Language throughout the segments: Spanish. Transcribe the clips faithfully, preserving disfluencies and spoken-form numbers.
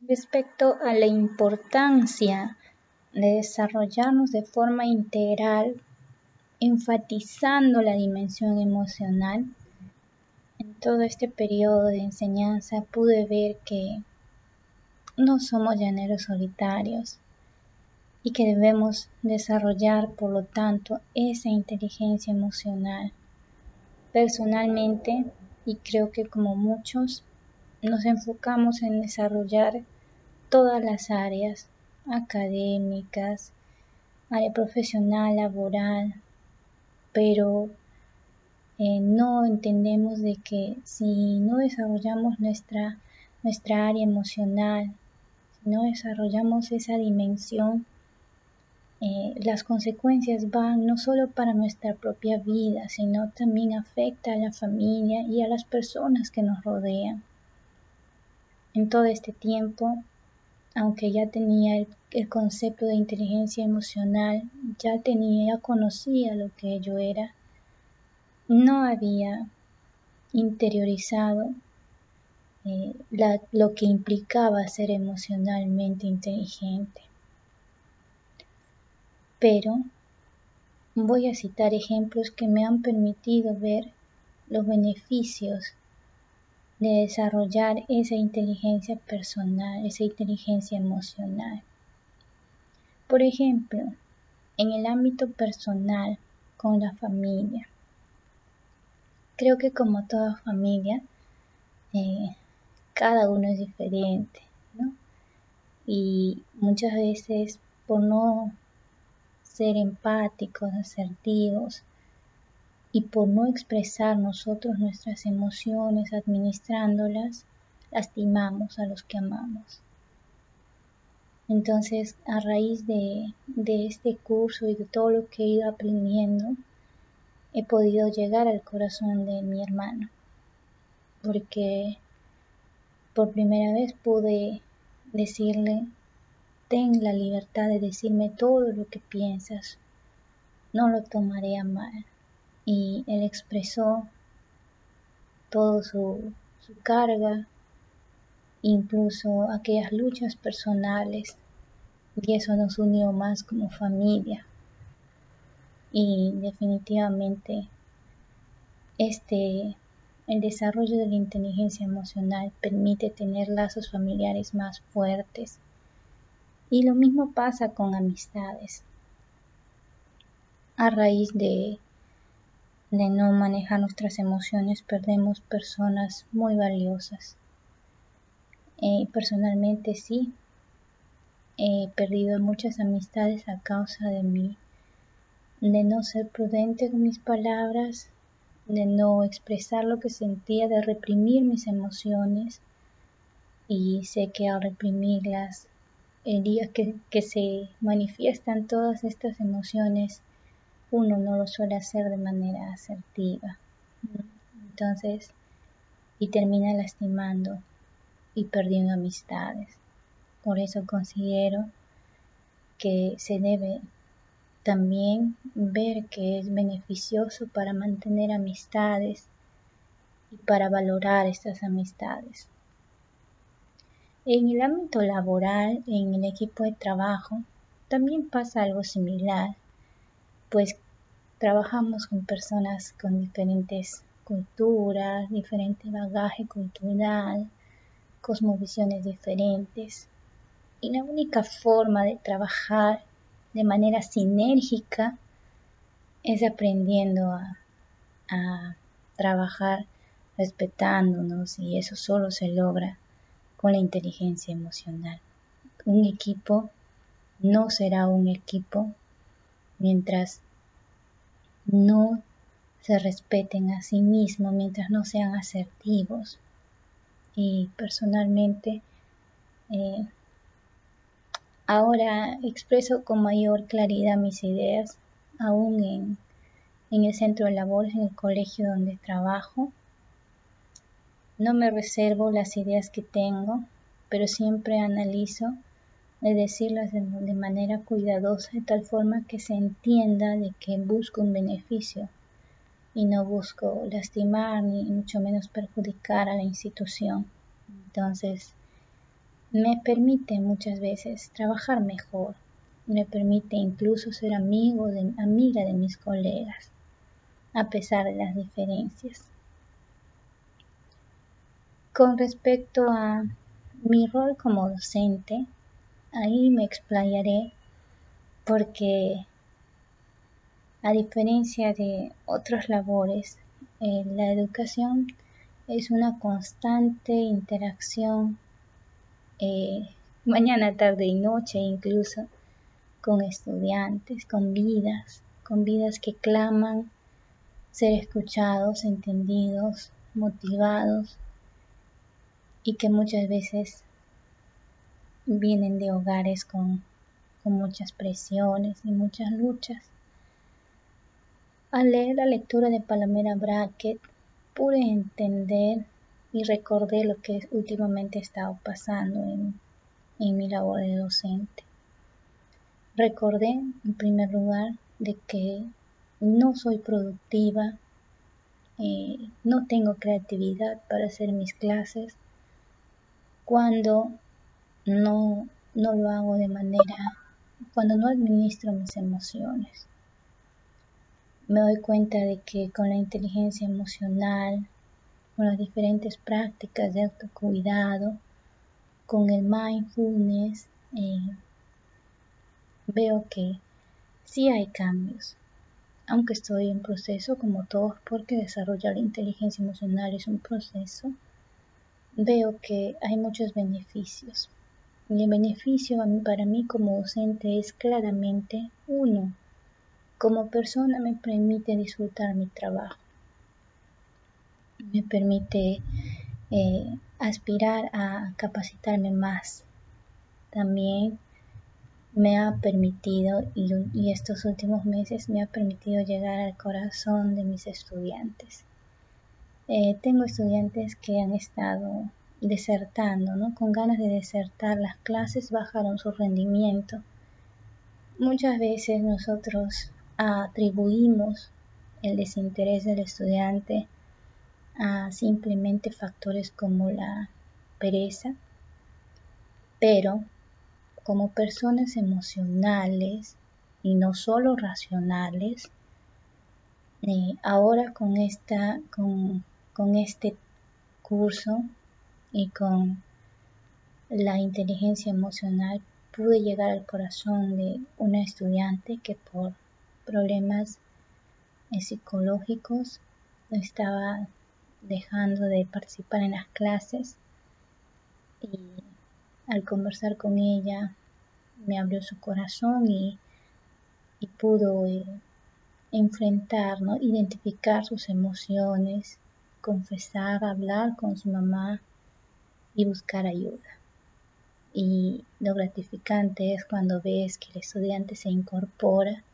Respecto a la importancia de desarrollarnos de forma integral, enfatizando la dimensión emocional, en todo este periodo de enseñanza pude ver que no somos llaneros solitarios y que debemos desarrollar, por lo tanto, esa inteligencia emocional. Personalmente, y creo que como muchos, nos enfocamos en desarrollar todas las áreas académicas, área profesional, laboral, pero eh, no entendemos de que si no desarrollamos nuestra, nuestra área emocional, si no desarrollamos esa dimensión, eh, las consecuencias van no solo para nuestra propia vida, sino también afecta a la familia y a las personas que nos rodean. En todo este tiempo, aunque ya tenía el, el concepto de inteligencia emocional, ya tenía, ya conocía lo que yo era, no había interiorizado eh, la, lo que implicaba ser emocionalmente inteligente. Pero voy a citar ejemplos que me han permitido ver los beneficios de desarrollar esa inteligencia personal, esa inteligencia emocional. Por ejemplo, en el ámbito personal, con la familia. Creo que como toda familia, eh, cada uno es diferente, ¿no? Y muchas veces por no ser empáticos, asertivos, y por no expresar nosotros nuestras emociones administrándolas, lastimamos a los que amamos. Entonces, a raíz de, de este curso y de todo lo que he ido aprendiendo, he podido llegar al corazón de mi hermano, porque por primera vez pude decirle: ten la libertad de decirme todo lo que piensas, no lo tomaré a mal. Y él expresó toda su, su carga, incluso aquellas luchas personales, y eso nos unió más como familia. Y definitivamente este, el desarrollo de la inteligencia emocional permite tener lazos familiares más fuertes. Y lo mismo pasa con amistades. A raíz de, de no manejar nuestras emociones, perdemos personas muy valiosas. Eh, personalmente sí, he perdido muchas amistades a causa de mí, de no ser prudente con mis palabras, de no expresar lo que sentía, de reprimir mis emociones. Y sé que al reprimirlas, el día que, que se manifiestan todas estas emociones, uno no lo suele hacer de manera asertiva. Entonces, y termina lastimando y perdiendo amistades. Por eso considero que se debe también ver que es beneficioso para mantener amistades y para valorar estas amistades. En el ámbito laboral, en el equipo de trabajo, también pasa algo similar, pues trabajamos con personas con diferentes culturas, diferente bagaje cultural, cosmovisiones diferentes. Y la única forma de trabajar de manera sinérgica es aprendiendo a, a trabajar respetándonos, y eso solo se logra con la inteligencia emocional. Un equipo no será un equipo mientras no se respeten a sí mismos, mientras no sean asertivos. Y personalmente eh, ahora expreso con mayor claridad mis ideas, aún en, en el centro de labores, en el colegio donde trabajo. No me reservo las ideas que tengo, pero siempre analizo de decirlas de, de manera cuidadosa, de tal forma que se entienda de que busco un beneficio y no busco lastimar ni mucho menos perjudicar a la institución. Entonces, me permite muchas veces trabajar mejor, me permite incluso ser amigo de, amiga de mis colegas, a pesar de las diferencias. Con respecto a mi rol como docente, ahí me explayaré porque a diferencia de otras labores, eh, la educación es una constante interacción eh, mañana, tarde y noche incluso con estudiantes, con vidas, con vidas que claman ser escuchados, entendidos, motivados y que muchas veces vienen de hogares con, con muchas presiones y muchas luchas. Al leer la lectura de Palomera Bracket pude entender y recordé lo que últimamente he estado pasando en, en mi labor de docente. Recordé, en primer lugar, de que no soy productiva, eh, no tengo creatividad para hacer mis clases cuando no, no lo hago de manera, cuando no administro mis emociones. Me doy cuenta de que con la inteligencia emocional, con las diferentes prácticas de autocuidado, con el mindfulness, eh, veo que sí hay cambios, aunque estoy en proceso como todos, porque desarrollar la inteligencia emocional es un proceso. Veo que hay muchos beneficios. Y el beneficio para mí como docente es claramente uno. Como persona me permite disfrutar mi trabajo. Me permite eh, aspirar a capacitarme más. También me ha permitido, y, y estos últimos meses me ha permitido llegar al corazón de mis estudiantes. Eh, tengo estudiantes que han estado desertando, ¿no? Con ganas de desertar las clases, bajaron su rendimiento. Muchas veces nosotros atribuimos el desinterés del estudiante a simplemente factores como la pereza, pero como personas emocionales y no solo racionales, eh, ahora con, esta, con, con este curso y con la inteligencia emocional pude llegar al corazón de una estudiante que por problemas eh, psicológicos estaba dejando de participar en las clases, y al conversar con ella me abrió su corazón y, y pudo eh, enfrentar, ¿no? Identificar sus emociones, confesar, hablar con su mamá y buscar ayuda. Y lo gratificante es cuando ves que el estudiante se incorpora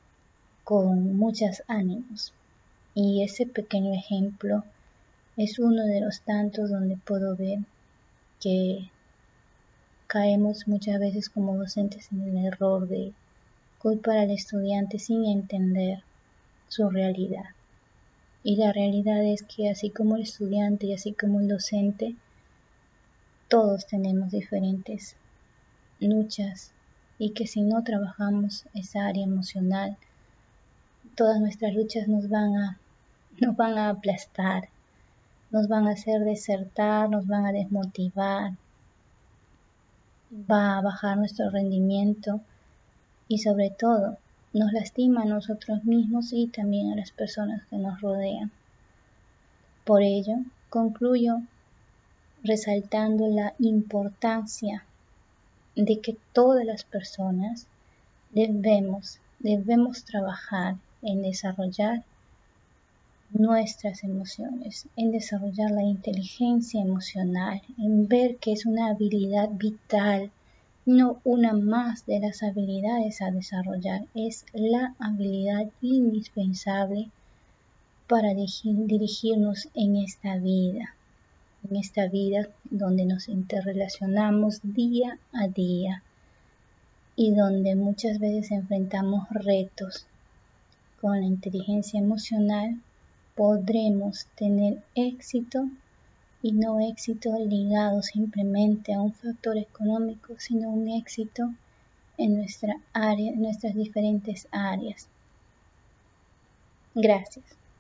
con muchos ánimos. Y ese pequeño ejemplo es uno de los tantos donde puedo ver que caemos muchas veces como docentes en el error de culpar al estudiante sin entender su realidad. Y la realidad es que así como el estudiante y así como el docente, todos tenemos diferentes luchas, y que si no trabajamos esa área emocional, todas nuestras luchas nos van a, nos van a aplastar, nos van a hacer desertar, nos van a desmotivar, va a bajar nuestro rendimiento y sobre todo nos lastima a nosotros mismos y también a las personas que nos rodean. Por ello, concluyo resaltando la importancia de que todas las personas debemos, debemos trabajar en desarrollar nuestras emociones, en desarrollar la inteligencia emocional, en ver que es una habilidad vital, no una más de las habilidades a desarrollar, es la habilidad indispensable para dirigirnos en esta vida, en esta vida donde nos interrelacionamos día a día y donde muchas veces enfrentamos retos. Con la inteligencia emocional podremos tener éxito y no éxito ligado simplemente a un factor económico, sino un éxito en nuestra área, en nuestras diferentes áreas. Gracias.